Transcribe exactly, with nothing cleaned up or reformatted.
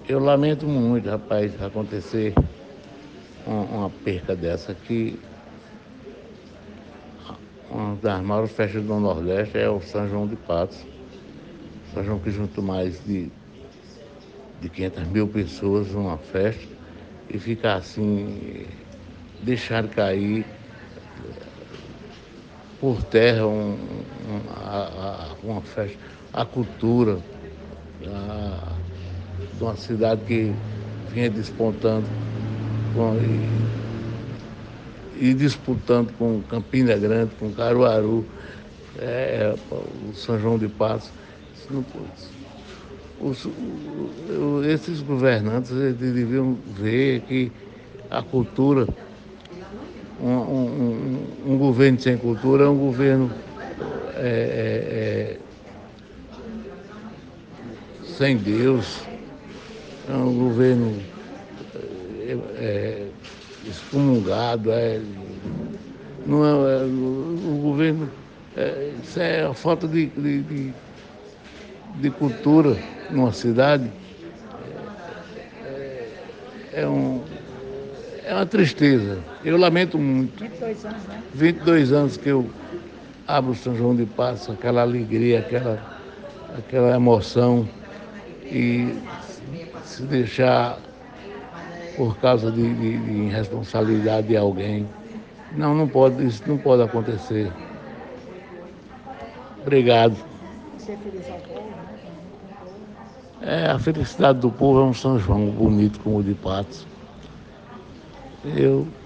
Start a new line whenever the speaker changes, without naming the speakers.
Eu lamento muito, rapaz, acontecer uma, uma perca dessa aqui. Uma das maiores festas do Nordeste é o São João de Patos. São João que junta mais de, de quinhentas mil pessoas numa festa e ficar assim, deixar cair por terra um, um, a, a, uma festa, a cultura a, de uma cidade que vinha despontando com, e, e disputando com Campina Grande, com Caruaru, é, o São João de Patos. Os, o, esses governantes eles deviam ver que a cultura, um, um, um, um governo sem cultura é um governo é, é, sem Deus, é um governo é, é, excomungado, é, não é, é, o governo, é, isso é a falta de, de, de, de cultura numa cidade, é, um, é uma tristeza. Eu lamento muito.
vinte e dois anos, né?
vinte e dois anos que eu abro o São João de Patos, aquela alegria, aquela, aquela emoção, e se deixar por causa de, de, de irresponsabilidade de alguém. Não, não pode, isso não pode acontecer. Obrigado.
Ser feliz ao povo, né?
É, a felicidade do povo é um São João bonito como o de Patos. Eu